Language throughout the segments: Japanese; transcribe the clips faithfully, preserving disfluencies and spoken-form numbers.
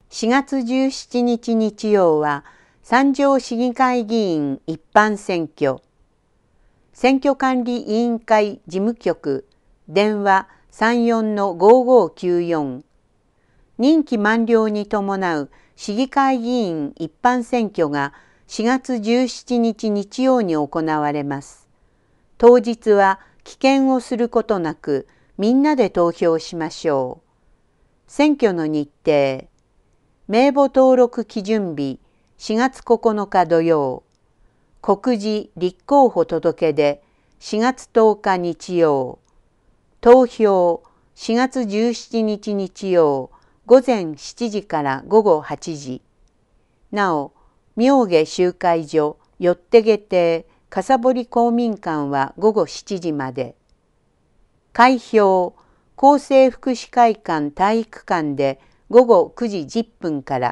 しがつじゅうしちにち日曜は三条市議会議員一般選挙。選挙管理委員会事務局電話 さんよんのごごきゅうよん。任期満了に伴う市議会議員一般選挙がしがつじゅうしちにち日曜に行われます。当日は棄権をすることなくみんなで投票しましょう。選挙の日程。名簿登録基準日しがつここのか土曜。告示立候補届出しがつとおか日曜。投票しがつじゅうしちにち日曜午前しちじから午後はちじ。なお、妙下集会所よって下邸笠堀公民館は午後しちじまで。開票厚生福祉会館体育館で午後くじじゅっぷんから。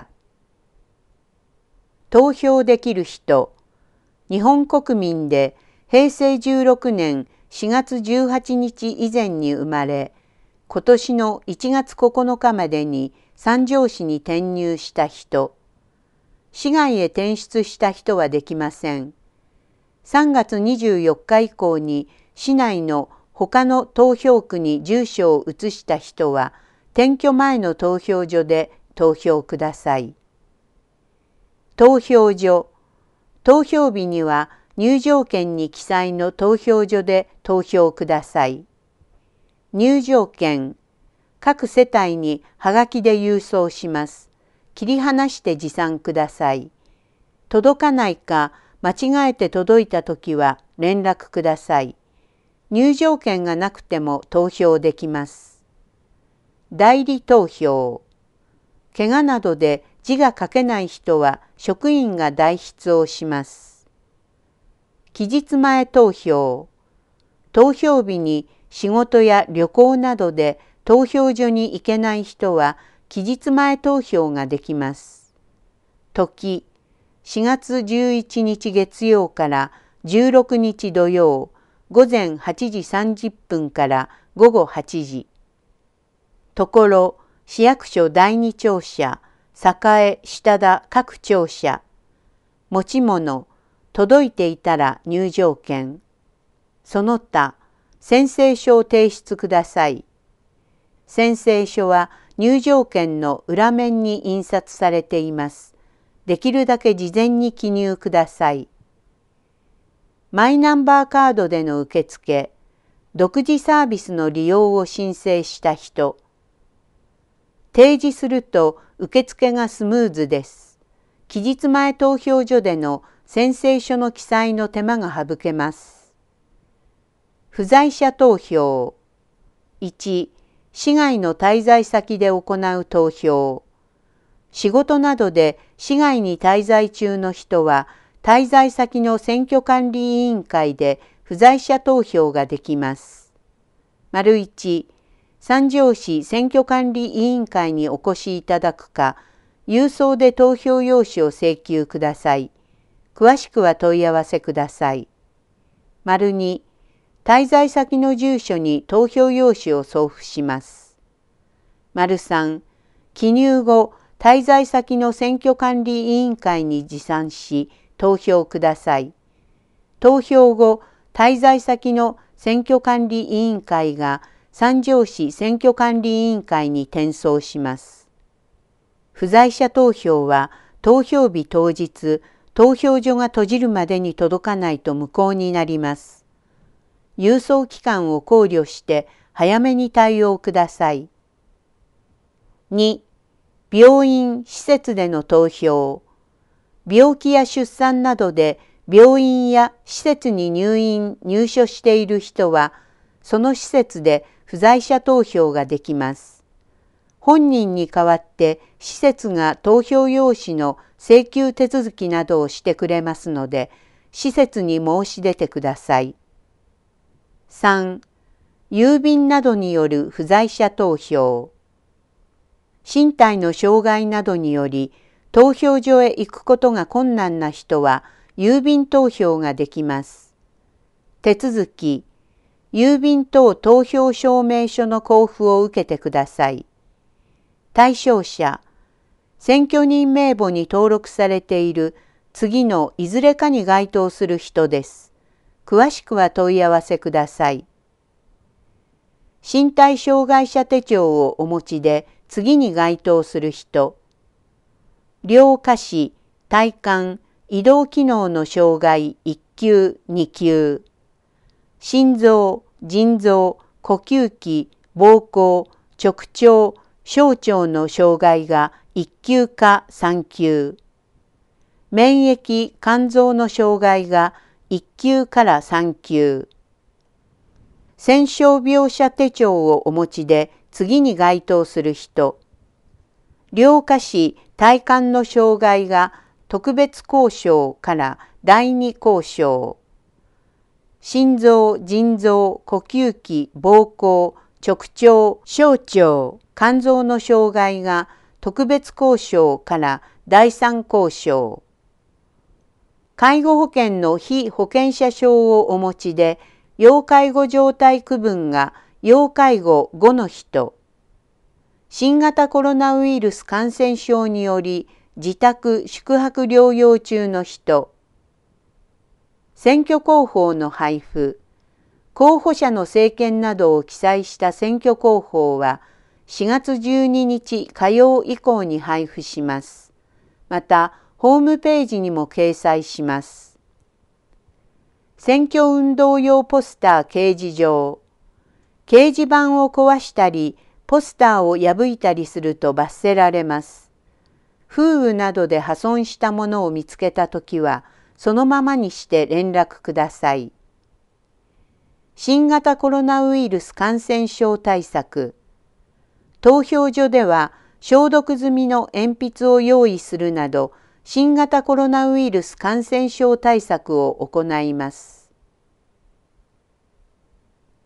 投票できる人。日本国民でへいせいじゅうろくねんしがつじゅうはちにち以前に生まれ、今年のいちがつここのかまでに三条市に転入した人。市外へ転出した人はできません。さんがつにじゅうよっか以降に市内の他の投票区に住所を移した人は、転居前の投票所で投票ください。投票所。投票日には入場券に記載の投票所で投票ください。入場券。各世帯にはがきで郵送します。切り離して持参ください。届かないか間違えて届いたときは連絡ください。入場券がなくても投票できます。代理投票。怪我などで字が書けない人は職員が代筆をします。期日前投票。投票日に仕事や旅行などで投票所に行けない人は期日前投票ができます。時。しがつじゅういちにち月曜からじゅうろくにち土曜午前はちじさんじゅっぷんから午後はちじ。ところ、市役所だいに庁舎、栄、下田各庁舎。持ち物、届いていたら入場券。その他、宣誓書を提出ください。宣誓書は入場券の裏面に印刷されています。できるだけ事前に記入ください。マイナンバーカードでの受付、独自サービスの利用を申請した人。提示すると受付がスムーズです。期日前投票所での宣誓書の記載の手間が省けます。不在者投票。いち、市外の滞在先で行う投票。仕事などで市外に滞在中の人は、滞在先の選挙管理委員会で不在者投票ができます。丸いち、三条市選挙管理委員会にお越しいただくか、郵送で投票用紙を請求ください。詳しくは問い合わせください。丸に、滞在先の住所に投票用紙を送付します。丸さん、記入後、滞在先の選挙管理委員会に持参し、投票ください。投票後、滞在先の選挙管理委員会が三条市選挙管理委員会に転送します。不在者投票は投票日当日、投票所が閉じるまでに届かないと無効になります。郵送期間を考慮して早めに対応ください。に、病院・施設での投票。病気や出産などで病院や施設に入院・入所している人は、その施設で不在者投票ができます。本人に代わって施設が投票用紙の請求手続きなどをしてくれますので、施設に申し出てください。さん、郵便などによる不在者投票。身体の障害などにより、投票所へ行くことが困難な人は、郵便投票ができます。手続き、郵便等投票証明書の交付を受けてください。対象者、 選挙人名簿に登録されている次のいずれかに該当する人です。詳しくは問い合わせください。身体障害者手帳をお持ちで次に該当する人。両下肢、体幹、移動機能の障害いっ級、に級。心臓、腎臓、呼吸器、膀胱、直腸、小腸の障害がいっ級かさん級。免疫、肝臓の障害がいっ級からさん級。戦傷病者手帳をお持ちで次に該当する人。両下肢、体幹の障害が特別項章からだいに項章。心臓、腎臓、呼吸器、膀胱、直腸、小腸、肝臓の障害が特別項章からだいさん項章。介護保険の被保険者証をお持ちで、要介護状態区分が要介護ごの人。新型コロナウイルス感染症により自宅宿泊療養中の人。選挙広報の配布。候補者の政見などを記載した選挙広報はしがつじゅうににち火曜以降に配布します。また、ホームページにも掲載します。選挙運動用ポスター掲示場。掲示板を壊したり、ポスターを破いたりすると罰せられます。風雨などで破損したものを見つけたときは、そのままにして連絡ください。新型コロナウイルス感染症対策。投票所では消毒済みの鉛筆を用意するなど、新型コロナウイルス感染症対策を行います。